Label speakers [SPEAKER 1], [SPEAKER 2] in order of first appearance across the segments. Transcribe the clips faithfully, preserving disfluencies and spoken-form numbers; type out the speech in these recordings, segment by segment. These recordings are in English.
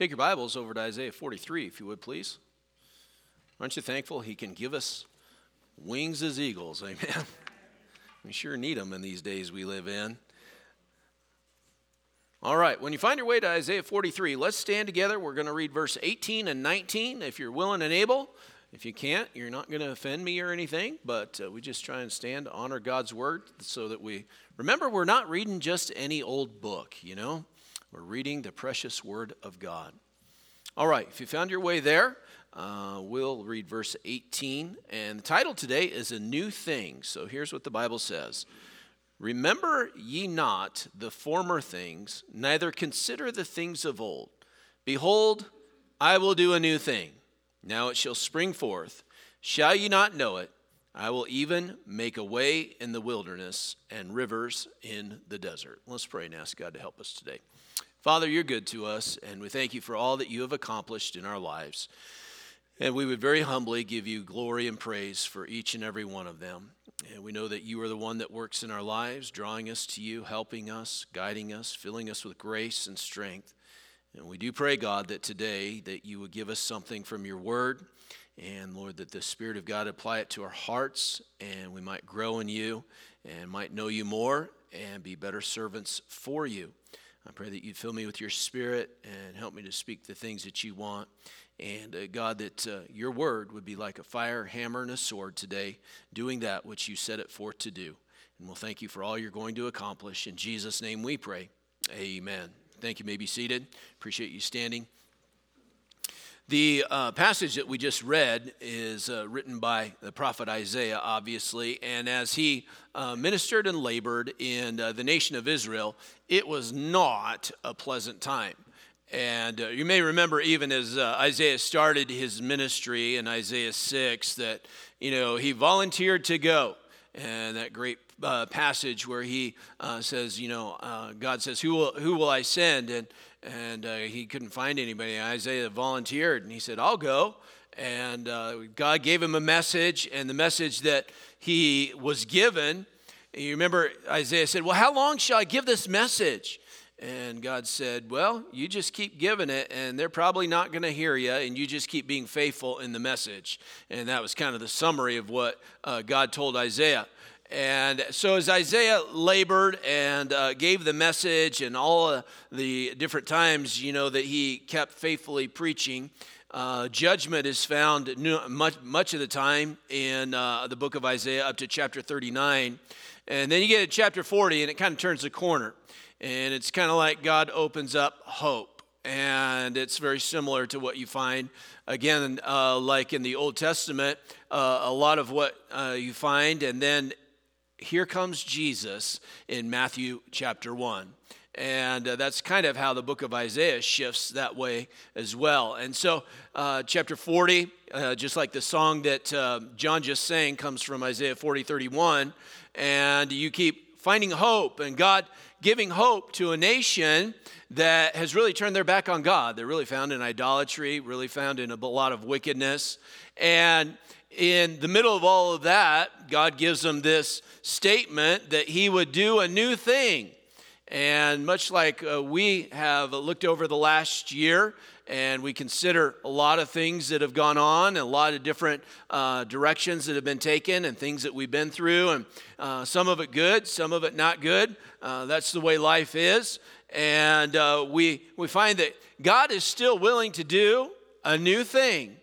[SPEAKER 1] Take your Bibles over to Isaiah forty-three, if you would, please. Aren't you thankful he can give us wings as eagles? Amen. We sure need them in these days we live in. All right, when you find your way to Isaiah forty-three, let's stand together. We're going to read verse eighteen and nineteen, if you're willing and able. If you can't, you're not going to offend me or anything, but uh, we just try and stand, honor God's word, so that we remember we're not reading just any old book, you know. We're reading the precious word of God. All right, if you found your way there, uh, we'll read verse eighteen. And the title today is A New Thing. So here's what the Bible says. Remember ye not the former things, neither consider the things of old. Behold, I will do a new thing. Now it shall spring forth. Shall ye not know it? I will even make a way in the wilderness and rivers in the desert. Let's pray and ask God to help us today. Father, you're good to us, and we thank you for all that you have accomplished in our lives. And we would very humbly give you glory and praise for each and every one of them. And we know that you are the one that works in our lives, drawing us to you, helping us, guiding us, filling us with grace and strength. And we do pray, God, that today that you would give us something from your word. And Lord, that the Spirit of God apply it to our hearts, and we might grow in you and might know you more and be better servants for you. I pray that you'd fill me with your Spirit and help me to speak the things that you want. And uh, God, that uh, your word would be like a fire, hammer, and a sword today, doing that which you set it forth to do. And we'll thank you for all you're going to accomplish. In Jesus' name we pray. Amen. Thank you. You may be seated. Appreciate you standing. The uh, passage that we just read is uh, written by the prophet Isaiah, obviously, and as he uh, ministered and labored in uh, the nation of Israel, it was not a pleasant time. And uh, you may remember, even as uh, Isaiah started his ministry in Isaiah six, that, you know, he volunteered to go. And that great uh, passage where he uh, says, you know, uh, God says, who will, who will I send? And And uh, he couldn't find anybody. Isaiah volunteered, and he said, I'll go. And uh, God gave him a message, and the message that he was given, you remember Isaiah said, well, how long shall I give this message? And God said, well, you just keep giving it, and they're probably not going to hear you, and you just keep being faithful in the message. And that was kind of the summary of what uh, God told Isaiah. And so as Isaiah labored and uh, gave the message and all uh, the different times, you know, that he kept faithfully preaching, uh, judgment is found much, much of the time in uh, the book of Isaiah up to chapter thirty-nine. And then you get to chapter forty and it kind of turns the corner. And it's kind of like God opens up hope. And it's very similar to what you find, again, uh, like in the Old Testament, uh, a lot of what uh, you find. And then here comes Jesus in Matthew chapter one. And uh, that's kind of how the book of Isaiah shifts that way as well. And so uh, chapter forty, uh, just like the song that uh, John just sang, comes from Isaiah forty, thirty-one. And you keep finding hope and God giving hope to a nation that has really turned their back on God. They're really found in idolatry, really found in a lot of wickedness. And in the middle of all of that, God gives them this statement that he would do a new thing. And much like uh, we have looked over the last year, and we consider a lot of things that have gone on, and a lot of different uh, directions that have been taken, and things that we've been through, and uh, some of it good, some of it not good. Uh, that's the way life is. And uh, we we find that God is still willing to do a new thing.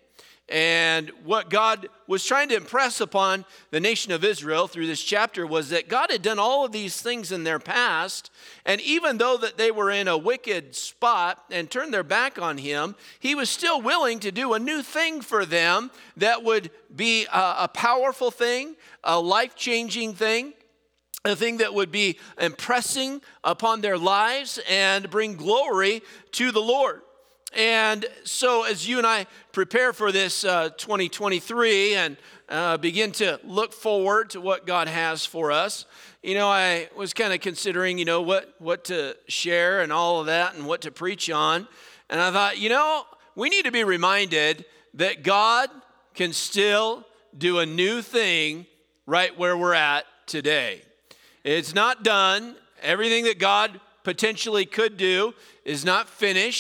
[SPEAKER 1] And what God was trying to impress upon the nation of Israel through this chapter was that God had done all of these things in their past. And even though that they were in a wicked spot and turned their back on him, he was still willing to do a new thing for them that would be a, a powerful thing, a life-changing thing, a thing that would be impressing upon their lives and bring glory to the Lord. And so as you and I prepare for this uh, twenty twenty-three and uh, begin to look forward to what God has for us, you know, I was kind of considering, you know, what, what to share and all of that and what to preach on. And I thought, you know, we need to be reminded that God can still do a new thing right where we're at today. It's not done. Everything that God potentially could do is not finished.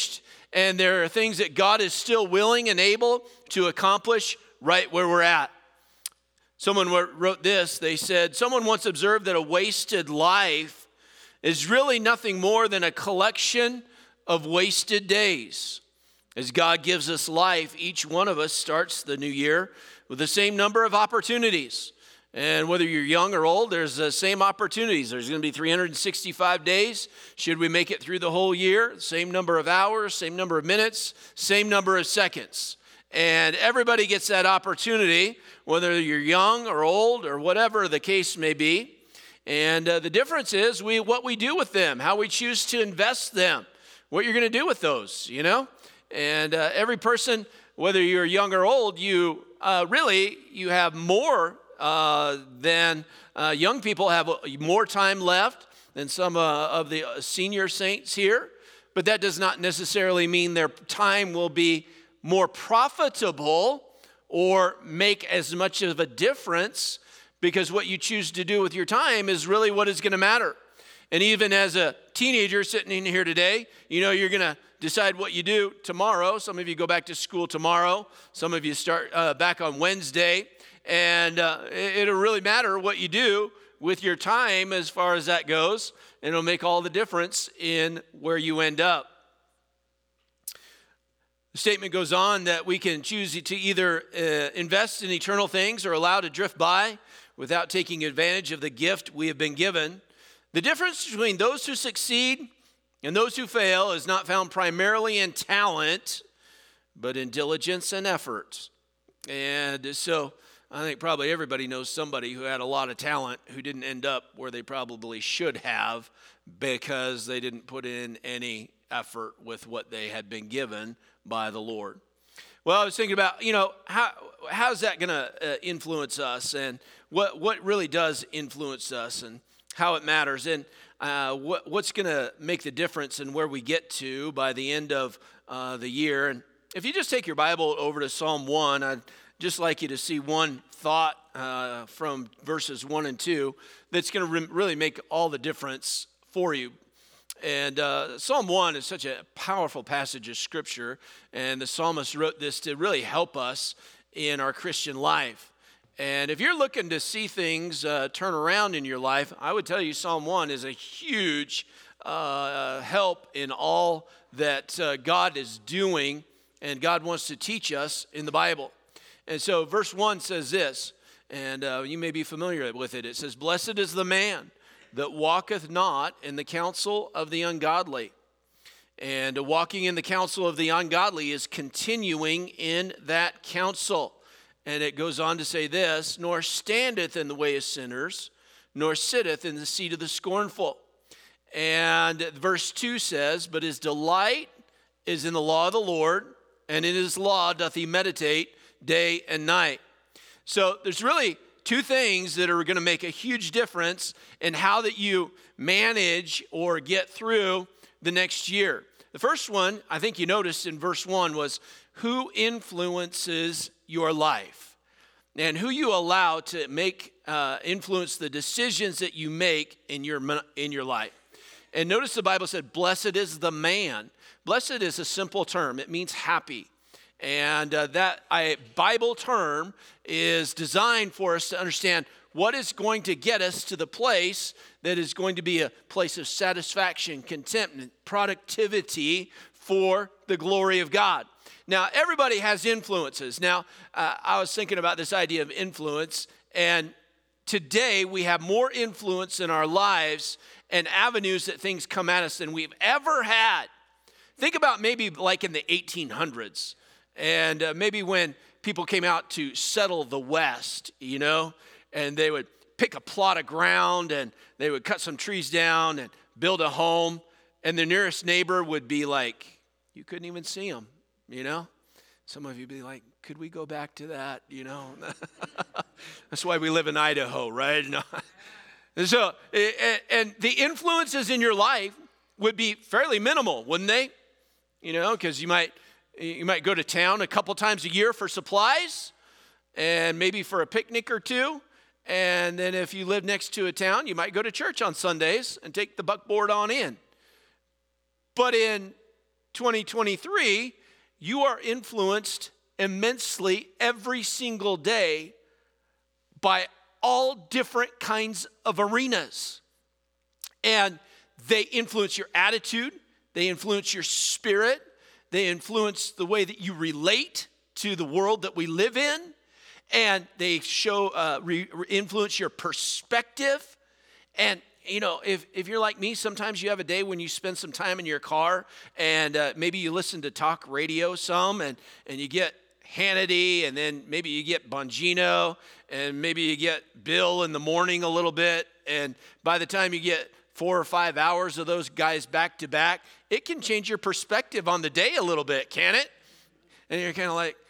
[SPEAKER 1] And there are things that God is still willing and able to accomplish right where we're at. Someone wrote this. They said, someone once observed that a wasted life is really nothing more than a collection of wasted days. As God gives us life, each one of us starts the new year with the same number of opportunities. And whether you're young or old, there's the same opportunities. There's going to be three hundred sixty-five days. Should we make it through the whole year? Same number of hours, same number of minutes, same number of seconds. And everybody gets that opportunity, whether you're young or old or whatever the case may be. And uh, the difference is we what we do with them, how we choose to invest them, what you're going to do with those, you know. And uh, every person, whether you're young or old, you uh, really, you have more uh, than uh, young people have more time left than some uh, of the senior saints here. But that does not necessarily mean their time will be more profitable or make as much of a difference, because what you choose to do with your time is really what is going to matter. And even as a teenager sitting in here today, you know you're going to decide what you do tomorrow. Some of you go back to school tomorrow. Some of you start uh, back on Wednesday. And uh, it'll really matter what you do with your time as far as that goes. And it'll make all the difference in where you end up. The statement goes on that we can choose to either uh, invest in eternal things or allow to drift by without taking advantage of the gift we have been given. The difference between those who succeed and those who fail is not found primarily in talent, but in diligence and effort. And so I think probably everybody knows somebody who had a lot of talent who didn't end up where they probably should have because they didn't put in any effort with what they had been given by the Lord. Well, I was thinking about, you know, how how's that going to uh, influence us, and what what really does influence us, and how it matters, and uh, what what's going to make the difference in where we get to by the end of uh, the year. And if you just take your Bible over to Psalm one, I'd just like you to see one thought uh, from verses one and two that's going to re- really make all the difference for you. And uh, Psalm one is such a powerful passage of Scripture, and the psalmist wrote this to really help us in our Christian life. And if you're looking to see things uh, turn around in your life, I would tell you Psalm one is a huge uh, help in all that uh, God is doing and God wants to teach us in the Bible. And so verse one says this, and uh, you may be familiar with it. It says, "Blessed is the man that walketh not in the counsel of the ungodly." And walking in the counsel of the ungodly is continuing in that counsel. And it goes on to say this, "Nor standeth in the way of sinners, nor sitteth in the seat of the scornful." And verse two says, "But his delight is in the law of the Lord, and in his law doth he meditate day and night." So there's really two things that are going to make a huge difference in how that you manage or get through the next year. The first one, I think you noticed in verse one, was who influences your life, and who you allow to make uh, influence the decisions that you make in your in your life. And notice the Bible said, "Blessed is the man." Blessed is a simple term. It means happy. And uh, that I, Bible term is designed for us to understand what is going to get us to the place that is going to be a place of satisfaction, contentment, productivity for the glory of God. Now, everybody has influences. Now, uh, I was thinking about this idea of influence, and today we have more influence in our lives and avenues that things come at us than we've ever had. Think about maybe like in the eighteen hundreds. And uh, maybe when people came out to settle the West, you know, and they would pick a plot of ground and they would cut some trees down and build a home. And their nearest neighbor would be like, you couldn't even see them, you know. Some of you would be like, could we go back to that, you know. That's why we live in Idaho, right? No. And so, and the influences in your life would be fairly minimal, wouldn't they? You know, because you might... You might go to town a couple times a year for supplies and maybe for a picnic or two. And then if you live next to a town, you might go to church on Sundays and take the buckboard on in. But in twenty twenty-three, you are influenced immensely every single day by all different kinds of arenas. And they influence your attitude, they influence your spirit, they influence the way that you relate to the world that we live in, and they show uh, re- influence your perspective. And you know, if, if you're like me, sometimes you have a day when you spend some time in your car and uh, maybe you listen to talk radio some and, and you get Hannity, and then maybe you get Bongino, and maybe you get Bill in the morning a little bit. And by the time you get four or five hours of those guys back to back, it can change your perspective on the day a little bit, can it? And you're kind of like,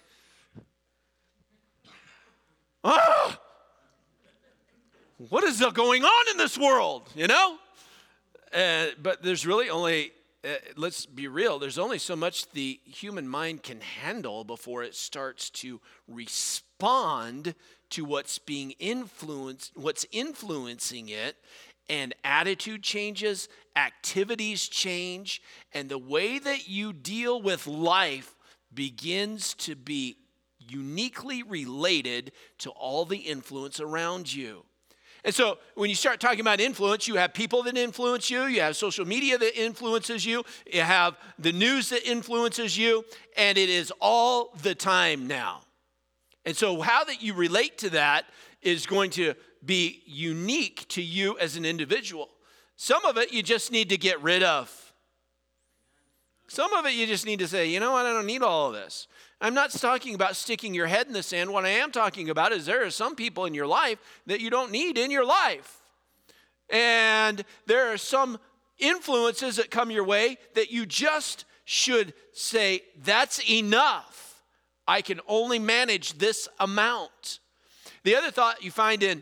[SPEAKER 1] ah! What is going on in this world, you know? Uh, but there's really only, uh, let's be real, there's only so much the human mind can handle before it starts to respond to what's being influenced, what's influencing it, and attitude changes, activities change, and the way that you deal with life begins to be uniquely related to all the influence around you. And so when you start talking about influence, you have people that influence you, you have social media that influences you, you have the news that influences you, and it is all the time now. And so how that you relate to that is going to be unique to you as an individual. Some of it you just need to get rid of. Some of it you just need to say, you know what, I don't need all of this. I'm not talking about sticking your head in the sand. What I am talking about is there are some people in your life that you don't need in your life. And there are some influences that come your way that you just should say, that's enough. I can only manage this amount. The other thought you find in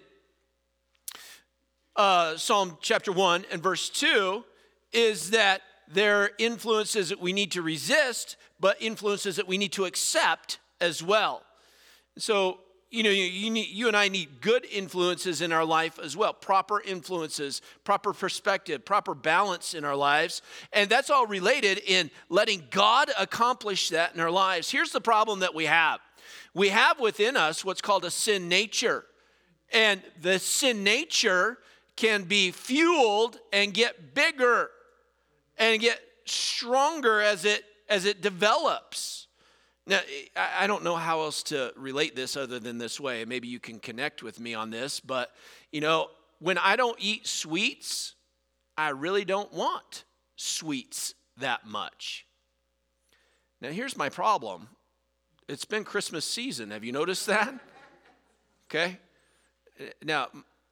[SPEAKER 1] uh, Psalm chapter one and verse two is that there are influences that we need to resist, but influences that we need to accept as well. So, you know, you, you, need, you and I need good influences in our life as well, proper influences, proper perspective, proper balance in our lives. And that's all related in letting God accomplish that in our lives. Here's the problem that we have. We have within us what's called a sin nature. And the sin nature can be fueled and get bigger and get stronger as it as it develops. Now, I don't know how else to relate this other than this way. Maybe you can connect with me on this, but, you know, when I don't eat sweets, I really don't want sweets that much. Now, here's my problem. It's been Christmas season. Have you noticed that? Okay. Now,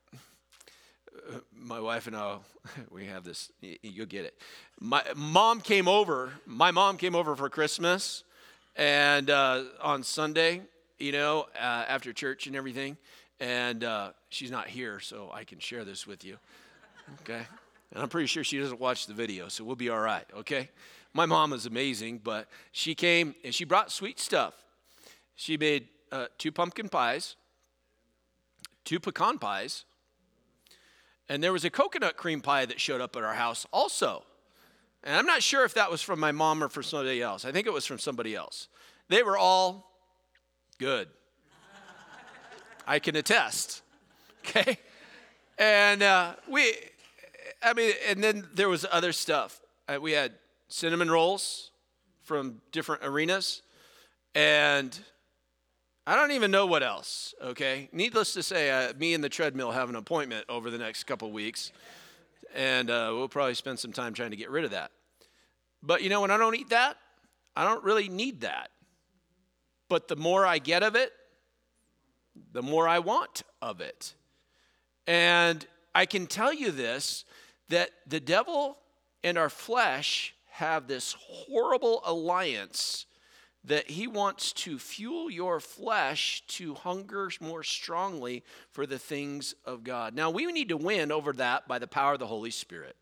[SPEAKER 1] my wife and I, we have this, you'll get it. My mom came over, my mom came over for Christmas, and uh, on Sunday, you know, uh, after church and everything, and uh, she's not here, so I can share this with you, okay? And I'm pretty sure she doesn't watch the video, so we'll be all right, okay? My mom is amazing, but she came, and she brought sweet stuff. She made uh, two pumpkin pies, two pecan pies, and there was a coconut cream pie that showed up at our house also. And I'm not sure if that was from my mom or from somebody else. I think it was from somebody else. They were all good. I can attest. Okay? And uh, we, I mean, and then there was other stuff. Uh, we had cinnamon rolls from different arenas. And I don't even know what else, okay? Needless to say, uh, me and the treadmill have an appointment over the next couple weeks, and uh, we'll probably spend some time trying to get rid of that. But, you know, when I don't eat that, I don't really need that. But the more I get of it, the more I want of it. And I can tell you this, that the devil and our flesh have this horrible alliance that he wants to fuel your flesh to hunger more strongly for the things of God. Now, we need to win over that by the power of the Holy Spirit.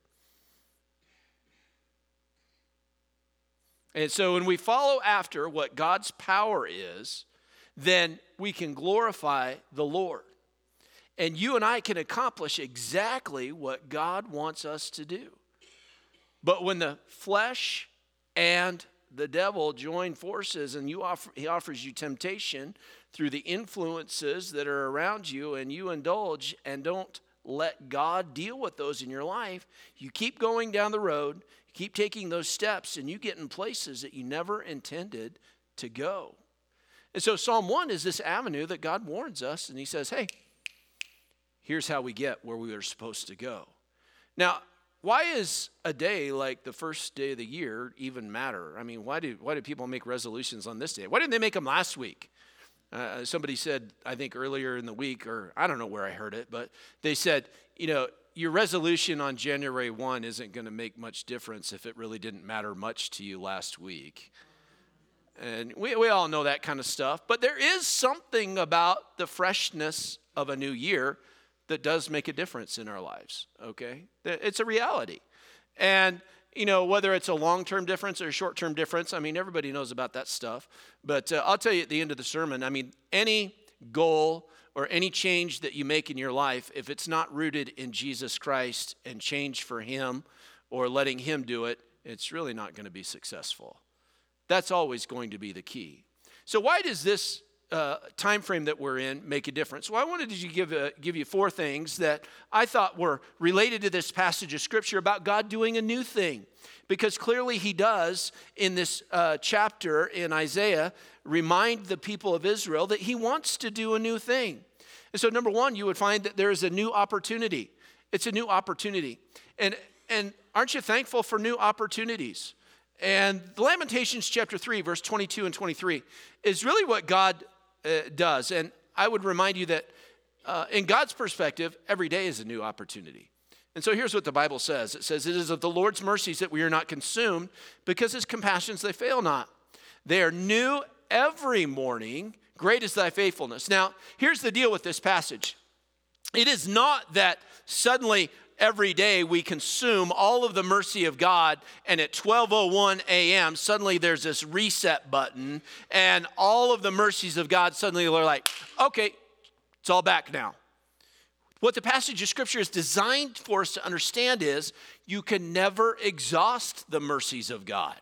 [SPEAKER 1] And so when we follow after what God's power is, then we can glorify the Lord. And you and I can accomplish exactly what God wants us to do. But when the flesh and the devil join forces, and you offer, he offers you temptation through the influences that are around you, and you indulge and don't let God deal with those in your life. You keep going down the road, you keep taking those steps, and you get in places that you never intended to go. And so Psalm one is this avenue that God warns us, and he says, hey, here's how we get where we are supposed to go. Now, why is a day like the first day of the year even matter? I mean, why do why do people make resolutions on this day? Why didn't they make them last week? Uh, somebody said, I think earlier in the week, or I don't know where I heard it, but they said, you know, your resolution on January first isn't going to make much difference if it really didn't matter much to you last week. And we, we all know that kind of stuff. But there is something about the freshness of a new year that does make a difference in our lives, okay? It's a reality. And, you know, whether it's a long-term difference or a short-term difference, I mean, everybody knows about that stuff. But uh, I'll tell you at the end of the sermon, I mean, any goal or any change that you make in your life, if it's not rooted in Jesus Christ and change for him or letting him do it, it's really not going to be successful. That's always going to be the key. So why does this uh, time frame that we're in make a difference? Well, I wanted to give, uh, give you four things that I thought were related to this passage of Scripture about God doing a new thing. Because clearly he does in this uh, chapter in Isaiah remind the people of Israel that he wants to do a new thing. And so number one, you would find that there is a new opportunity. It's a new opportunity. And, and aren't you thankful for new opportunities? And Lamentations chapter three, verse twenty-two and twenty-three is really what God uh, does. And I would remind you that uh, in God's perspective, every day is a new opportunity. And so here's what the Bible says. It says, it is of the Lord's mercies that we are not consumed, because his compassions, they fail not. They are new every morning. Great is thy faithfulness. Now, here's the deal with this passage. It is not that suddenly every day we consume all of the mercy of God, and at twelve oh one a.m. suddenly there's this reset button, and all of the mercies of God suddenly are like, okay, it's all back now. What the passage of Scripture is designed for us to understand is you can never exhaust the mercies of God.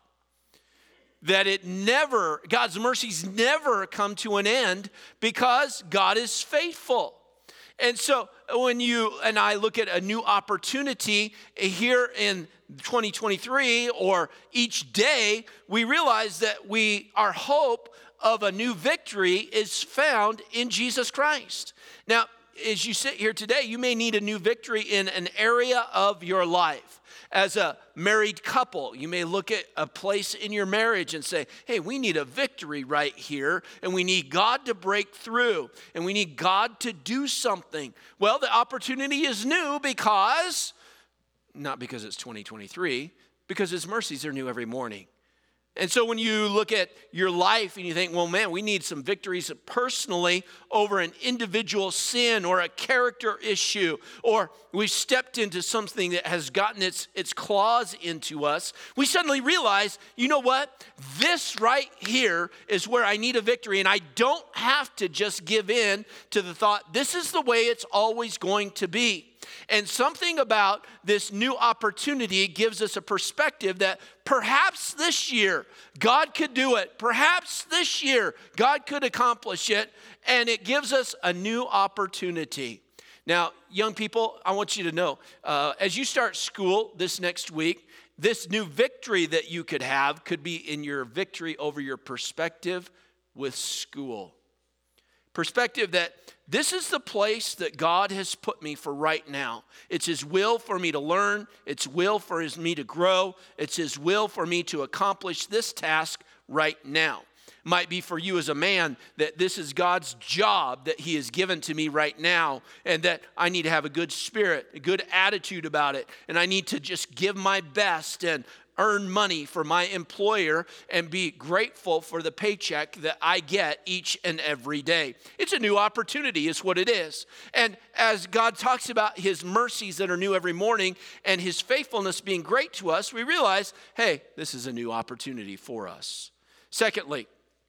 [SPEAKER 1] That it never, God's mercies never come to an end because God is faithful. And so when you and I look at a new opportunity here in twenty twenty-three or each day, we realize that we, our hope of a new victory is found in Jesus Christ. Now, as you sit here today, you may need a new victory in an area of your life. As a married couple, you may look at a place in your marriage and say, hey, we need a victory right here, and we need God to break through, and we need God to do something. Well, the opportunity is new because, not because it's twenty twenty-three, because his mercies are new every morning. And so when you look at your life and you think, well, man, we need some victories personally over an individual sin or a character issue, or we've stepped into something that has gotten its, its claws into us, we suddenly realize, you know what? This right here is where I need a victory, and I don't have to just give in to the thought, this is the way it's always going to be. And something about this new opportunity gives us a perspective that perhaps this year God could do it. Perhaps this year God could accomplish it. And it gives us a new opportunity. Now, young people, I want you to know, uh, as you start school this next week, this new victory that you could have could be in your victory over your perspective with school. Perspective that this is the place that God has put me for right now. It's his will for me to learn. It's will for his, me to grow. It's his will for me to accomplish this task right now. Might be for you as a man that this is God's job that he has given to me right now, and that I need to have a good spirit, a good attitude about it, and I need to just give my best and earn money for my employer and be grateful for the paycheck that I get each and every day. It's a new opportunity is what it is. And as God talks about his mercies that are new every morning and his faithfulness being great to us, we realize, hey, this is a new opportunity for us. Secondly,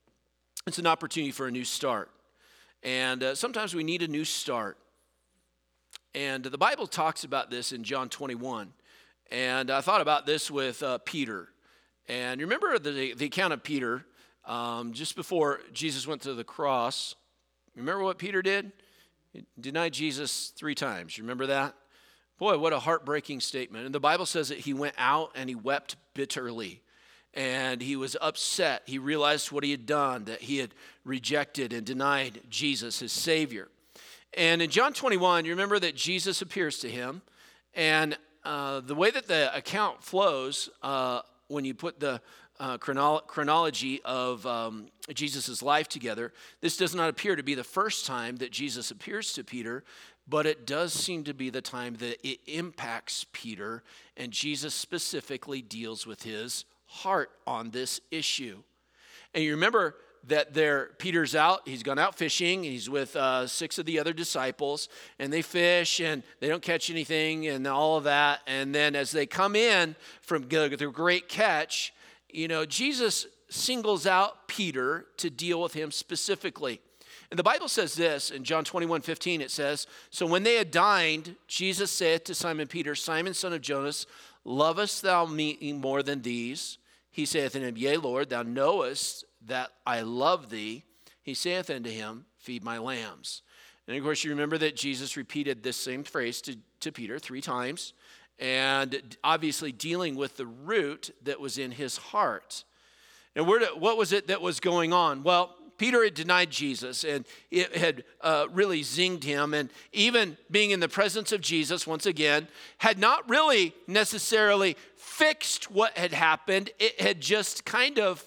[SPEAKER 1] it's an opportunity for a new start. And uh, sometimes we need a new start. And the Bible talks about this in John twenty-one. And I thought about this with uh, Peter. And remember the, the account of Peter, um, just before Jesus went to the cross. Remember what Peter did? He denied Jesus three times. You remember that? Boy, what a heartbreaking statement. And the Bible says that he went out and he wept bitterly. And he was upset. He realized what he had done, that he had rejected and denied Jesus, his Savior. And in John twenty-one, you remember that Jesus appears to him. And uh, the way that the account flows, uh, when you put the uh, chronolo- chronology of um, Jesus' life together, this does not appear to be the first time that Jesus appears to Peter, but it does seem to be the time that it impacts Peter, and Jesus specifically deals with his heart on this issue. And you remember that there, Peter's out, he's gone out fishing, he's with uh, six of the other disciples, and they fish, and they don't catch anything, and all of that. And then as they come in from their great catch, you know, Jesus singles out Peter to deal with him specifically. And the Bible says this, in John twenty-one fifteen, it says, "So when they had dined, Jesus said to Simon Peter, Simon, son of Jonas, lovest thou me more than these? He saith unto him, Yea, Lord, thou knowest that I love thee. He saith unto him, Feed my lambs." And of course, you remember that Jesus repeated this same phrase to, to Peter three times, and obviously dealing with the root that was in his heart. And where did, what was it that was going on? Well, Peter had denied Jesus, and it had uh, really zinged him. And even being in the presence of Jesus, once again, had not really necessarily fixed what had happened. It had just kind of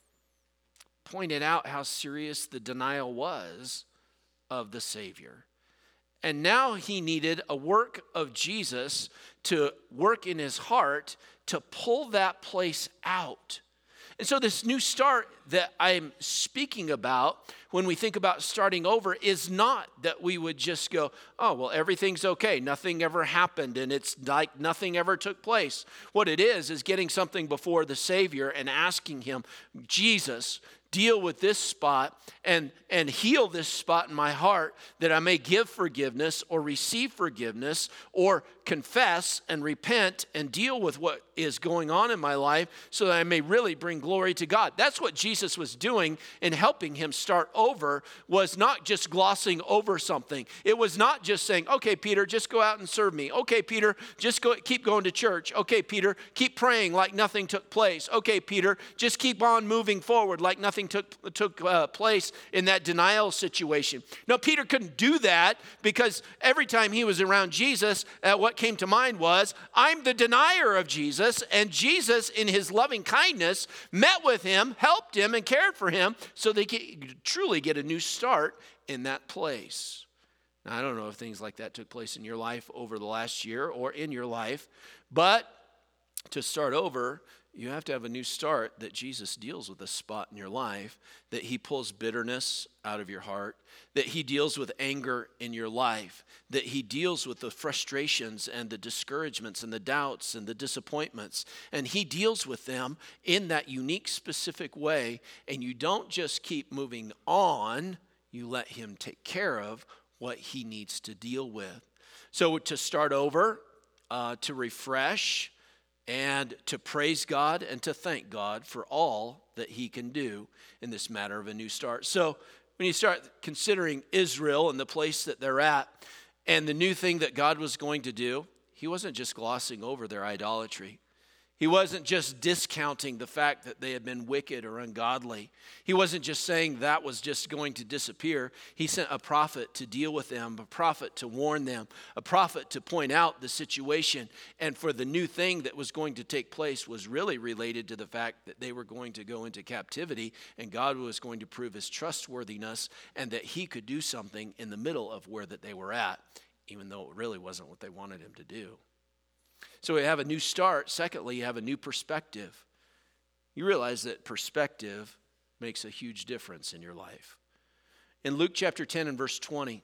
[SPEAKER 1] pointed out how serious the denial was of the Savior. And now he needed a work of Jesus to work in his heart to pull that place out. And so this new start that I'm speaking about when we think about starting over is not that we would just go, oh, well, everything's okay. Nothing ever happened and it's like nothing ever took place. What it is is getting something before the Savior and asking him, Jesus, deal with this spot and, and heal this spot in my heart that I may give forgiveness or receive forgiveness or confess and repent and deal with what is going on in my life so that I may really bring glory to God. That's what Jesus was doing in helping him start over, was not just glossing over something. It was not just saying, okay, Peter, just go out and serve me. Okay, Peter, just go, keep going to church. Okay, Peter, keep praying like nothing took place. Okay, Peter, just keep on moving forward like nothing took, took uh, place in that denial situation. No, Peter couldn't do that because every time he was around Jesus, uh, what came to mind was, I'm the denier of Jesus, and Jesus, in his loving kindness, met with him, helped him, and cared for him so they could truly get a new start in that place. Now, I don't know if things like that took place in your life over the last year or in your life, but to start over, you have to have a new start that Jesus deals with a spot in your life, that he pulls bitterness out of your heart, that he deals with anger in your life, that he deals with the frustrations and the discouragements and the doubts and the disappointments, and he deals with them in that unique, specific way, and you don't just keep moving on, you let him take care of what he needs to deal with. So to start over, uh, to refresh, and to praise God and to thank God for all that he can do in this matter of a new start. So when you start considering Israel and the place that they're at and the new thing that God was going to do, he wasn't just glossing over their idolatry. He wasn't just discounting the fact that they had been wicked or ungodly. He wasn't just saying that was just going to disappear. He sent a prophet to deal with them, a prophet to warn them, a prophet to point out the situation. And for the new thing that was going to take place was really related to the fact that they were going to go into captivity and God was going to prove his trustworthiness and that he could do something in the middle of where that they were at, even though it really wasn't what they wanted him to do. So we have a new start. Secondly, you have a new perspective. You realize that perspective makes a huge difference in your life. In Luke chapter ten and verse twenty,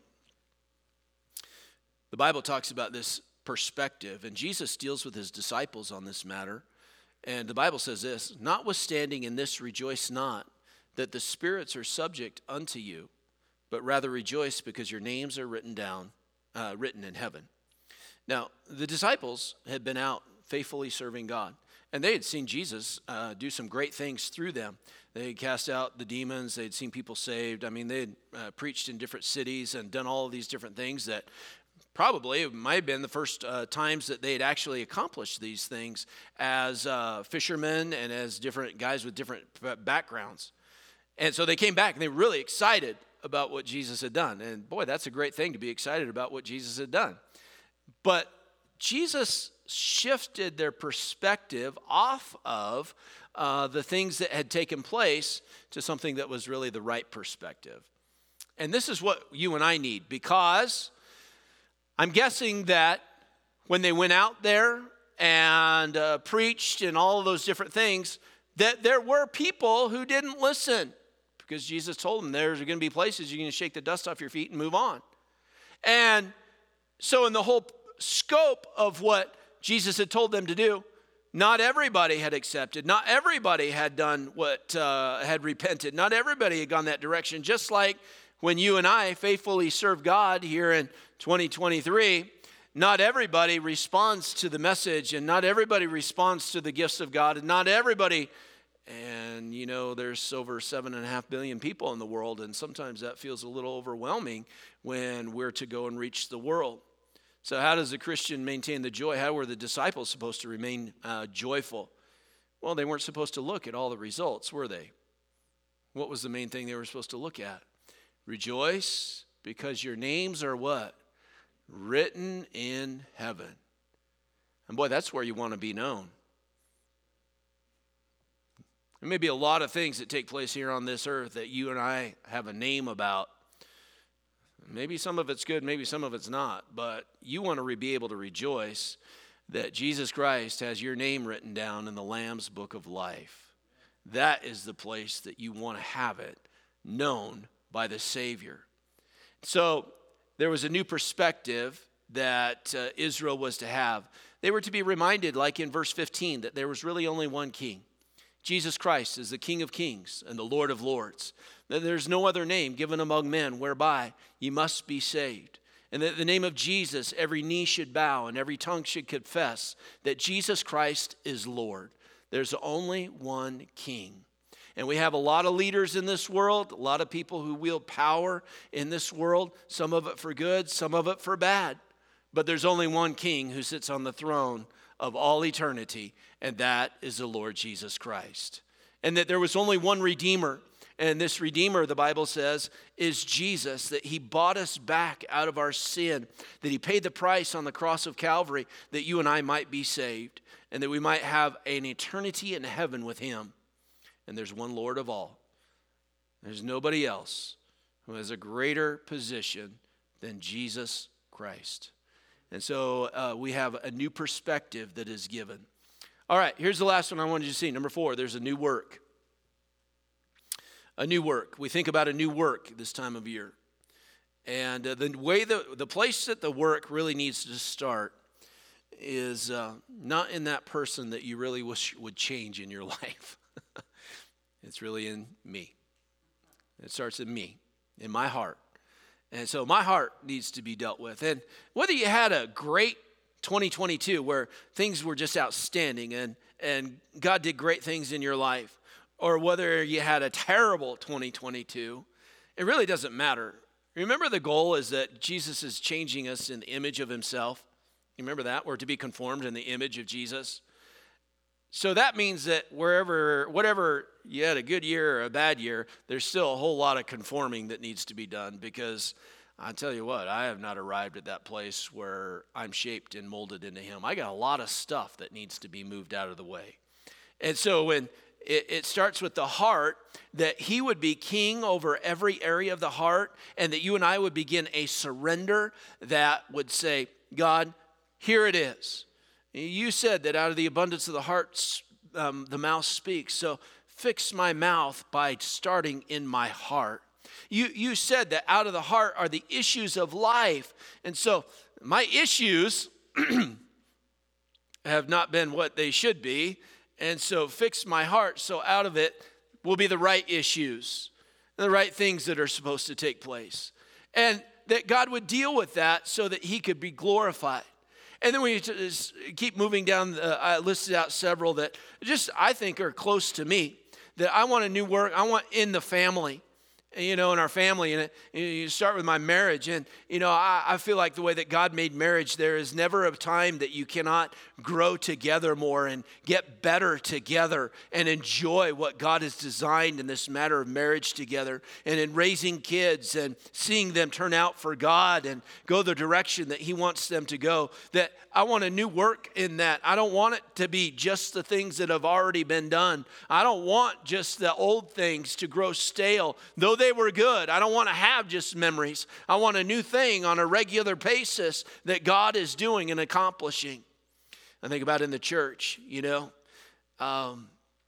[SPEAKER 1] the Bible talks about this perspective, and Jesus deals with his disciples on this matter. And the Bible says this, notwithstanding in this rejoice not, that the spirits are subject unto you, but rather rejoice because your names are written down, uh, written in heaven. Now, the disciples had been out faithfully serving God. And they had seen Jesus uh, do some great things through them. They had cast out the demons. They'd seen people saved. I mean, they had uh, preached in different cities and done all of these different things that probably it might have been the first uh, times that they had actually accomplished these things as uh, fishermen and as different guys with different backgrounds. And so they came back and they were really excited about what Jesus had done. And boy, that's a great thing to be excited about what Jesus had done. But Jesus shifted their perspective off of uh, the things that had taken place to something that was really the right perspective. And this is what you and I need, because I'm guessing that when they went out there and uh, preached and all of those different things, that there were people who didn't listen, because Jesus told them there's going to be places you're going to shake the dust off your feet and move on. And so in the whole scope of what Jesus had told them to do, not everybody had accepted. Not everybody had done what uh, had repented. Not everybody had gone that direction. Just like when you and I faithfully serve God here in twenty twenty-three, not everybody responds to the message, and not everybody responds to the gifts of God, and not everybody, and you know, there's over seven and a half billion people in the world, and sometimes that feels a little overwhelming when we're to go and reach the world. So how does a Christian maintain the joy? How were the disciples supposed to remain uh, joyful? Well, they weren't supposed to look at all the results, were they? What was the main thing they were supposed to look at? Rejoice, because your names are what? Written in heaven. And boy, that's where you want to be known. There may be a lot of things that take place here on this earth that you and I have a name about. Maybe some of it's good, maybe some of it's not, but you want to be able to rejoice that Jesus Christ has your name written down in the Lamb's Book of Life. That is the place that you want to have it known by the Savior. So there was a new perspective that uh, Israel was to have. They were to be reminded, like in verse fifteen, that there was really only one king. Jesus Christ is the King of kings and the Lord of lords. That there's no other name given among men whereby you must be saved. And that the name of Jesus, every knee should bow and every tongue should confess that Jesus Christ is Lord. There's only one King. And we have a lot of leaders in this world, a lot of people who wield power in this world, some of it for good, some of it for bad. But there's only one King who sits on the throne of all eternity, and that is the Lord Jesus Christ. And that there was only one Redeemer, and this Redeemer, the Bible says, is Jesus, that he bought us back out of our sin, that he paid the price on the cross of Calvary, that you and I might be saved, and that we might have an eternity in heaven with him. And there's one Lord of all. There's nobody else who has a greater position than Jesus Christ. And so uh, we have a new perspective that is given. All right, here's the last one I wanted you to see. Number four, there's a new work. A new work. We think about a new work this time of year. And uh, the way the, the place that the work really needs to start is uh, not in that person that you really wish would change in your life. It's really in me. It starts in me, in my heart. And so my heart needs to be dealt with. And whether you had a great twenty twenty-two where things were just outstanding and, and God did great things in your life, or whether you had a terrible twenty twenty-two, it really doesn't matter. Remember, the goal is that Jesus is changing us in the image of himself. You remember that? We're to be conformed in the image of Jesus. So that means that wherever, whatever you had a good year or a bad year, there's still a whole lot of conforming that needs to be done, because I tell you what, I have not arrived at that place where I'm shaped and molded into him. I got a lot of stuff that needs to be moved out of the way. And so when it, it starts with the heart, that he would be king over every area of the heart, and that you and I would begin a surrender that would say, God, here it is. You said that out of the abundance of the heart, um, the mouth speaks. So fix my mouth by starting in my heart. You, you said that out of the heart are the issues of life. And so my issues have not been what they should be. And so fix my heart so out of it will be the right issues, the right things that are supposed to take place. And that God would deal with that so that he could be glorified. And then we just keep moving down, uh, I listed out several that just I think are close to me, that I want a new work, I want in the family. You know, in our family, and you start with my marriage, and, you know, I, I feel like the way that God made marriage, there is never a time that you cannot grow together more and get better together and enjoy what God has designed in this matter of marriage together, and in raising kids and seeing them turn out for God and go the direction that He wants them to go. That I want a new work in that. I don't want it to be just the things that have already been done. I don't want just the old things to grow stale, though they were good. I don't want to have just memories. I want a new thing on a regular basis that God is doing and accomplishing. I think about in the church, you know, um,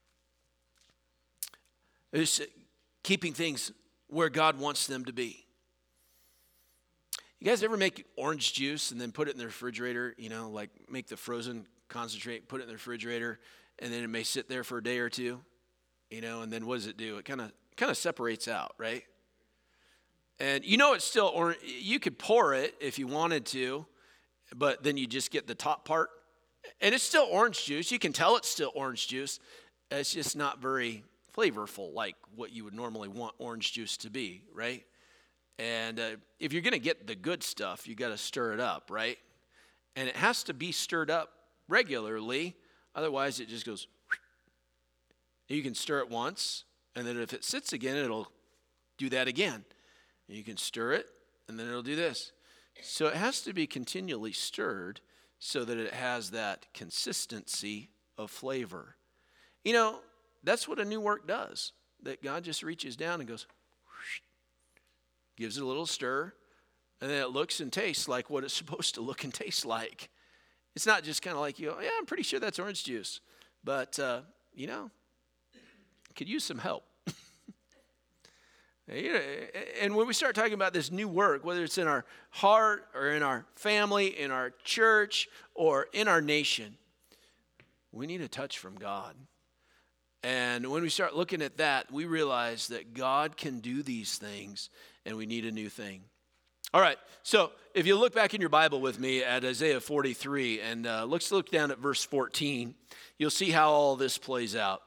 [SPEAKER 1] it's keeping things where God wants them to be. You guys ever make orange juice and then put it in the refrigerator, you know, like make the frozen concentrate, put it in the refrigerator, and then it may sit there for a day or two, you know, and then what does it do? It kind of kind of separates out, right? And you know it's still, or you could pour it if you wanted to, but then you just get the top part. And it's still orange juice. You can tell it's still orange juice. It's just not very flavorful like what you would normally want orange juice to be, right? And uh, if you're going to get the good stuff, you got to stir it up, right? And it has to be stirred up regularly. Otherwise, it just goes. You can stir it once, and then if it sits again, it'll do that again. And you can stir it, and then it'll do this. So it has to be continually stirred so that it has that consistency of flavor. You know, that's what a new work does. That God just reaches down and goes, whoosh, gives it a little stir, and then it looks and tastes like what it's supposed to look and taste like. It's not just kind of like, you go, yeah, I'm pretty sure that's orange juice. But, uh, you know, could use some help. And when we start talking about this new work, whether it's in our heart or in our family, in our church, or in our nation, we need a touch from God. And when we start looking at that, we realize that God can do these things, and we need a new thing. All right, so if you look back in your Bible with me at Isaiah forty-three, and uh, let's look down at verse fourteen, you'll see how all this plays out.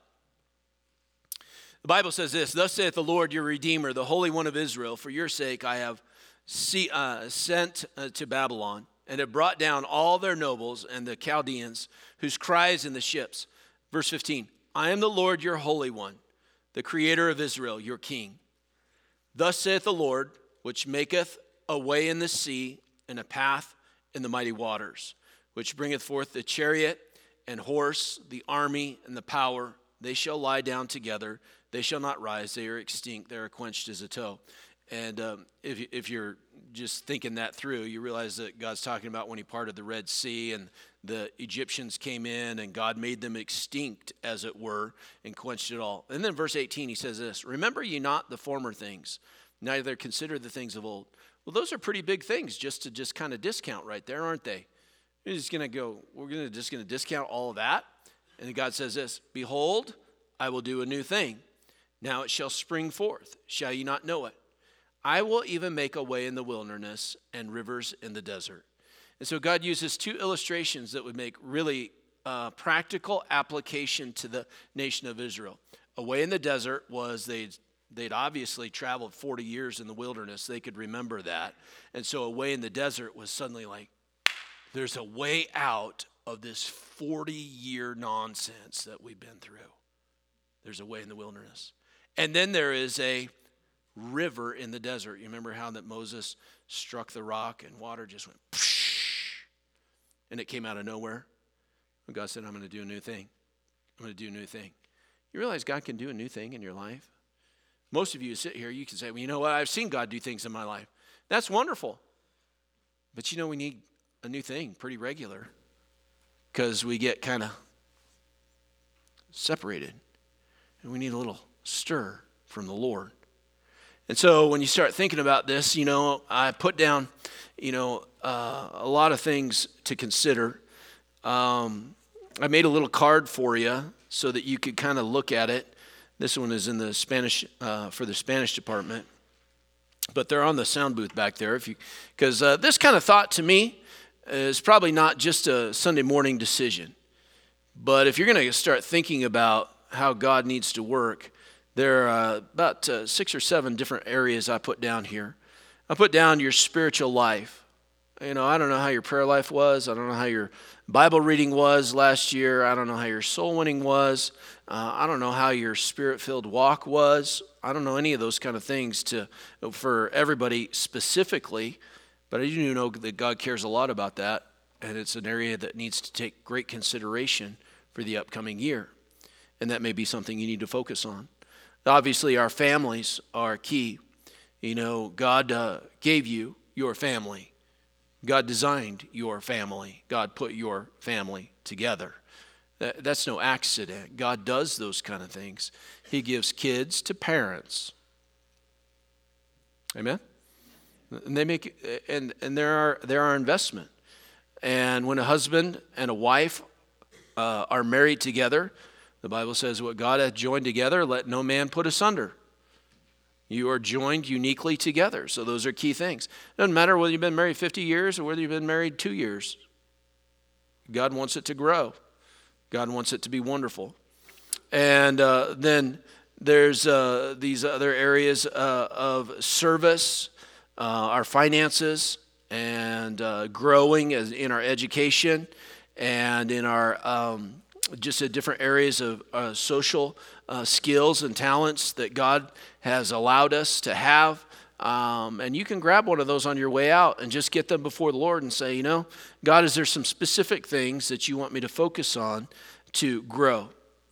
[SPEAKER 1] The Bible says this, "Thus saith the Lord your Redeemer, the Holy One of Israel, for your sake I have see, uh, sent uh, to Babylon, and have brought down all their nobles and the Chaldeans, whose cry is in the ships." Verse fifteen, "I am the Lord your Holy One, the Creator of Israel, your King. Thus saith the Lord, which maketh a way in the sea and a path in the mighty waters, which bringeth forth the chariot and horse, the army and the power. They shall lie down together. They shall not rise. They are extinct. They are quenched as a tow." And um, if, if you're just thinking that through, you realize that God's talking about when he parted the Red Sea and the Egyptians came in and God made them extinct, as it were, and quenched it all. And then verse eighteen, he says this, "Remember ye not the former things, neither consider the things of old." Well, those are pretty big things just to just kind of discount right there, aren't they? We're just going to go, we're gonna just going to discount all of that. And then God says this, "Behold, I will do a new thing. Now it shall spring forth. Shall ye not know it? I will even make a way in the wilderness and rivers in the desert." And so God uses two illustrations that would make really uh, practical application to the nation of Israel. A way in the desert was they'd, they'd obviously traveled forty years in the wilderness. They could remember that. And so a way in the desert was suddenly like, there's a way out of this forty-year nonsense that we've been through. There's a way in the wilderness. And then there is a river in the desert. You remember how that Moses struck the rock and water just went, psh, and it came out of nowhere? And God said, "I'm going to do a new thing. I'm going to do a new thing." You realize God can do a new thing in your life? Most of you sit here, you can say, "Well, you know what? I've seen God do things in my life." That's wonderful. But you know, we need a new thing pretty regular because we get kind of separated. And we need a little stir from the Lord. And so when you start thinking about this, you know, I put down, you know, uh, a lot of things to consider. Um, I made a little card for you so that you could kind of look at it. This one is in the Spanish, uh, for the Spanish department. But they're on the sound booth back there. If you, because uh, this kind of thought to me, is probably not just a Sunday morning decision. But if you're going to start thinking about how God needs to work, there are uh, about uh, six or seven different areas I put down here. I put down your spiritual life. You know, I don't know how your prayer life was. I don't know how your Bible reading was last year. I don't know how your soul winning was. Uh, I don't know how your spirit-filled walk was. I don't know any of those kind of things to for everybody specifically, but I do know that God cares a lot about that, and it's an area that needs to take great consideration for the upcoming year, and that may be something you need to focus on. Obviously, our families are key. You know, God uh, gave you your family. God designed your family. God put your family together. That, that's no accident. God does those kind of things. He gives kids to parents. Amen? And they make and and there are there are investment. And when a husband and a wife uh, are married together, the Bible says, "What God hath joined together, let no man put asunder." You are joined uniquely together. So those are key things. It doesn't matter whether you've been married fifty years or whether you've been married two years. God wants it to grow. God wants it to be wonderful. And uh, then there's uh, these other areas uh, of service, uh, our finances, and uh, growing as in our education and in our um, just in different areas of uh, social uh, skills and talents that God has allowed us to have. Um, and you can grab one of those on your way out and just get them before the Lord and say, you know, God, is there some specific things that you want me to focus on to grow?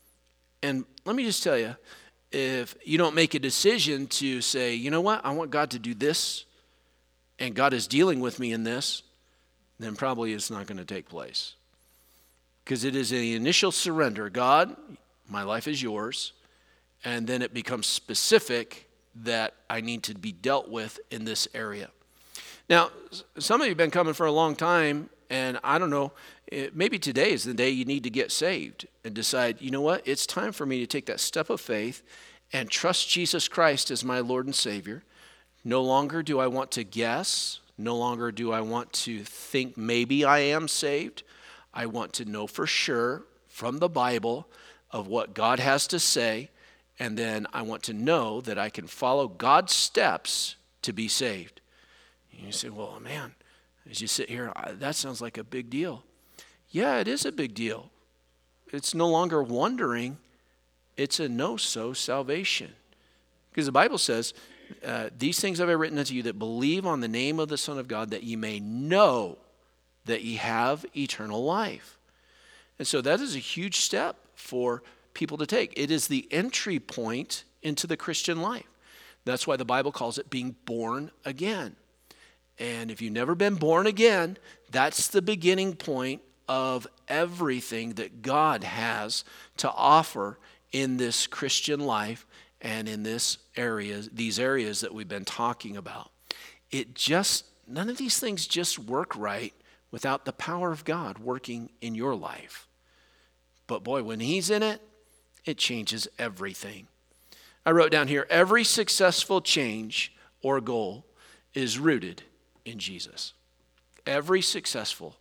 [SPEAKER 1] And let me just tell you, if you don't make a decision to say, you know what, I want God to do this, and God is dealing with me in this, then probably it's not going to take place. Because it is an initial surrender. God, my life is yours. And then it becomes specific that I need to be dealt with in this area. Now, some of you have been coming for a long time, and I don't know, maybe today is the day you need to get saved and decide, you know what, it's time for me to take that step of faith and trust Jesus Christ as my Lord and Savior. No longer do I want to guess. No longer do I want to think maybe I am saved. I want to know for sure from the Bible of what God has to say, and then I want to know that I can follow God's steps to be saved. And you say, well, man, as you sit here, that sounds like a big deal. Yeah, it is a big deal. It's no longer wondering. It's a no-so salvation. Because the Bible says, uh, these things have I written unto you that believe on the name of the Son of God, that ye may know that ye have eternal life. And so that is a huge step for people to take. It is the entry point into the Christian life. That's why the Bible calls it being born again. And if you've never been born again, that's the beginning point of everything that God has to offer in this Christian life and in this area, these areas that we've been talking about. It just, none of these things just work right without the power of God working in your life. But boy, when He's in it, it changes everything. I wrote down here, every successful change or goal is rooted in Jesus. Every successful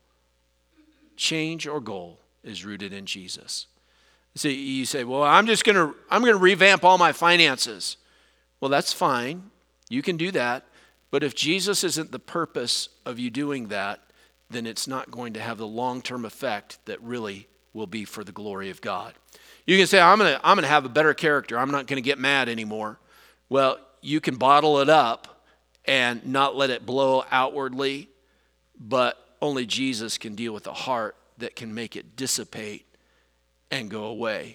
[SPEAKER 1] change or goal is rooted in Jesus. See, you say, well, I'm just going to I'm going to revamp all my finances. Well, that's fine. You can do that. But if Jesus isn't the purpose of you doing that, then it's not going to have the long-term effect that really will be for the glory of God. You can say, I'm going to I'm going to have a better character. I'm not going to get mad anymore. Well, you can bottle it up and not let it blow outwardly, but only Jesus can deal with the heart that can make it dissipate and go away.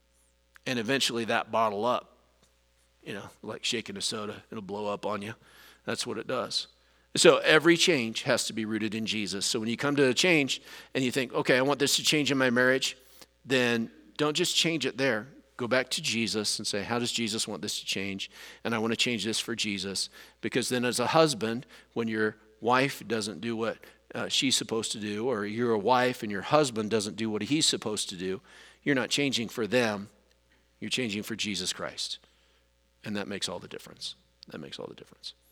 [SPEAKER 1] And eventually that bottle up, you know, like shaking a soda, it'll blow up on you. That's what it does. So every change has to be rooted in Jesus. So when you come to a change and you think, okay, I want this to change in my marriage, then don't just change it there. Go back to Jesus and say, how does Jesus want this to change? And I want to change this for Jesus. Because then as a husband, when your wife doesn't do what uh, she's supposed to do, or you're a wife and your husband doesn't do what he's supposed to do, you're not changing for them. You're changing for Jesus Christ. And that makes all the difference. That makes all the difference.